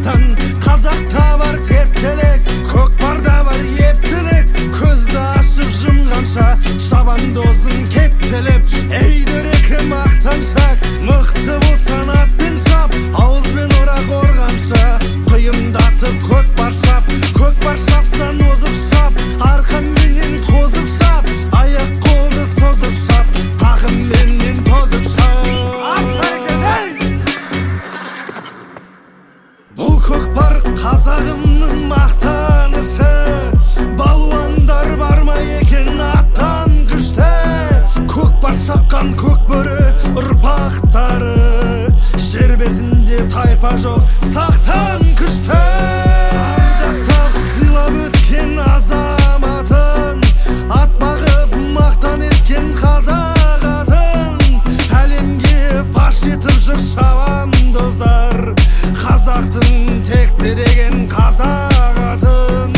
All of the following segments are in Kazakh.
бақтан. Қазақта бар тептелек, көкпарда бар ептілік. Көзді ашып жұмғанша шабандозын кеттелеп. Ей дөрекі мақтаншақ, мықты болсан атпен шап, ауызбен орақ орғанша құйындатып көкпар шап. Көкпар шапсан озып шап, арқамменен тозып шап, аяқ қолды созып шап, тағымменен тозып шап. Бұл көкпар қазағымның мақтанышы, балуандар бар ма екен аттан күшті. Көкпар шапқан көкбөрі ұрпақтары, жер бетінде тайпа жоқ сақтан күшті. Ардақтап сыйлап өткен азаматын, ат бағып мақтан еткен қазақ атын, әлемге паш етіп жүр шабандоздар, қазақтың текті деген қазақ атын.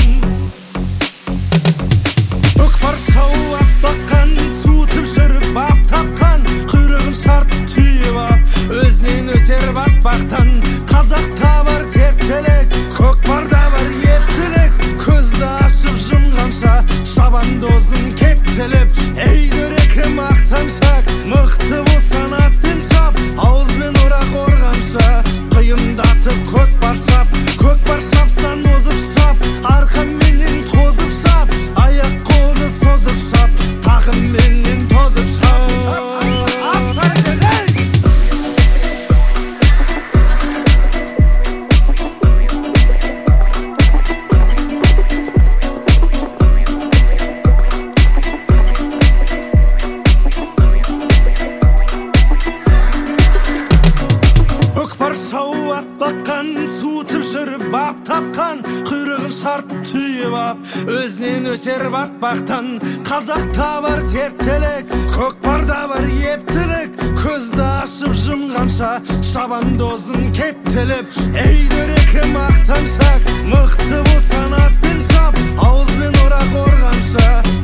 Көкпар шауып ат баққан, суытып жүріп бап тапқан, құйрығын шарт түйіп ап, өзінен өтер батпақтан. Қазақта бар тептелек, көкпарда бар ептілік. Көзді ашып жұмғанша шабандозын кеттелеп. Ей дөрекі мақтаншақ, мықты болсан атпен шап, ауызбен орақ орғанша құйындатып көкпар шап. Көкпар шапсан озып шап, арқамменен тозып шап, аяқ қолды созып шап, тағымменен тозып шап. Көкпар шауып ат баққан, суытып жүріп бап тапқан, құйрығын шарт түйіп ап, өзінен өтер батпақтан. Қазақта бар тептелек, көкпарда бар ептілік. Көзді ашып жұмғанша шабандозын кеттелеп. Ей дөрекі мақтаншақ, мықты болсан атпен шап, ауызбен орақ орғанша